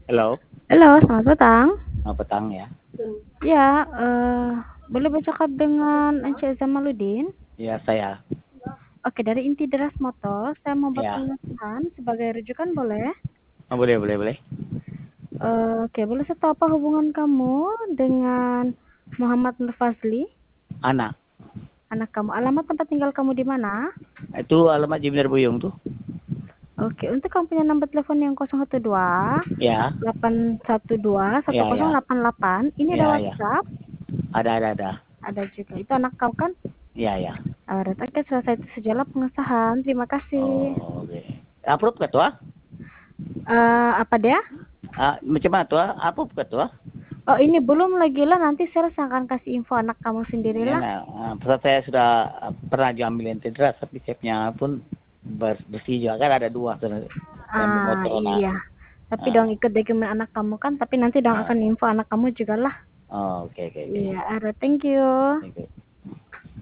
Halo, Halo, selamat petang. selamat petang ya. Ya, boleh bercakap dengan Encik Zamaluddin? Ya saya, Oke, dari Inti Deras Motor, saya mau buat ya. pengesahan sebagai rujukan boleh? Oh, boleh, boleh, boleh. Oke, boleh saya tahu apa hubungan kamu dengan Muhammad Nur Fazli, Anak, anak kamu? Alamat tempat tinggal kamu di mana? itu alamat Jimner Buyung tuh. Oke, untuk kamu punya nomor telepon yang 012 Ya, 812 ya, ya, 1088. Ini ada ya, ya. WhatsApp, Ada. ada juga. Itu anak kamu kan? Ya, ya. Oke, selesai itu sajalah pengesahan. Terima kasih. Oh, oke. Approve ke tuh? Apa dia? Macam mana tuh? Approve ke tuh? Oh, ini belum lagi lah, nanti saya akan kasih info anak kamu Ya, sendirilah. nah, pesawat saya sudah pernah diambil integras, tapi chipnya pun bersih juga kan ada dua tuh. Yang motor nak. Iya. Tapi dong Ah, ikut dokumen anak kamu kan, tapi nanti dong ah. akan info anak kamu juga lah. Oh, oke, oke, oke. Iya, thank you. Thank you.